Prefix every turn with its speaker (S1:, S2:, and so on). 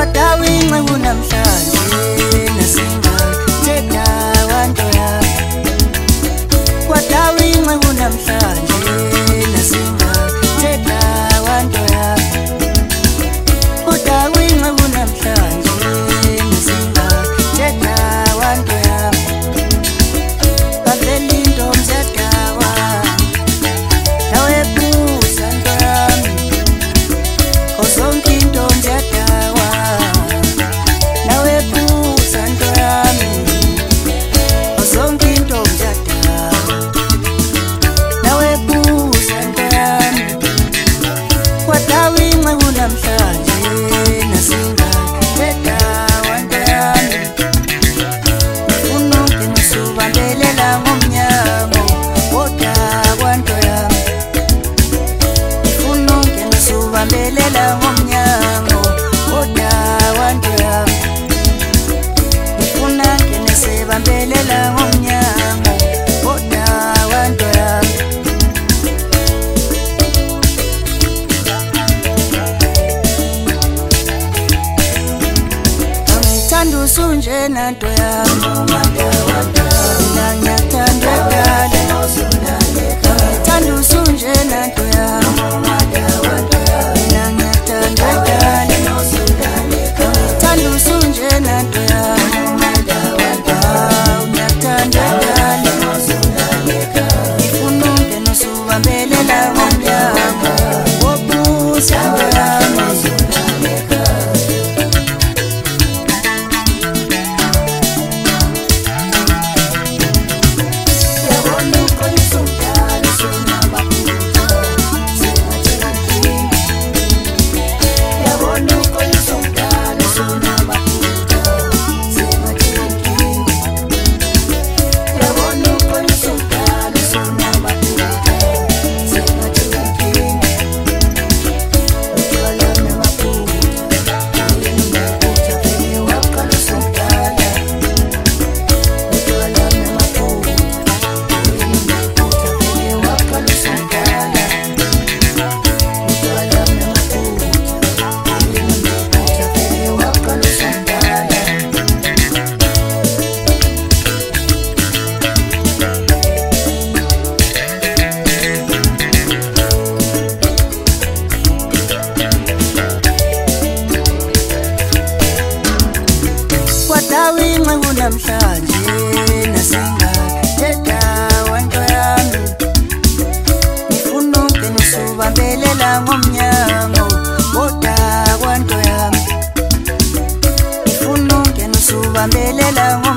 S1: Wadawinxa kunamhlanje nasingathetha wanto yami. Wadawinxa kunamhlanje nasingathetha wanto yami. Wadawinxa kunamhlanje nasingathetha wanto yami. Bavela intombi yadawa nawe buza nto yami. Zonke intombi yadawa nawe buza nto yami. Zonke intombi yadawa nawe buza nto yami. Wadawinxa kunamhlanje nasingathetha wanto yami. Ngifuna ungene ubambelela ngomnyango kodwa kwanto yami. Ngifuna ungene ubambelela ngomnyango kodwa kwanto yami. Ngifuna ungene sebambelela ngomnyango kodwa kwanto yami. Angithanda usunjena nto yami. Mina ngiyathanda dala. Angithanda usunjena nto yami. Mina ngiyathanda dala. Angithanda usunjena nto yami. Ngiyathanda dala. Ngifuna ungene ubambelela ngomnyango wobuza nto yami. Wadawinxa kunamhlanje nasingathetha wanto yami. Ngifuna ungene ubambelela ngomnyango kodwa kwanto yami. Ngifuna ungene ubambelela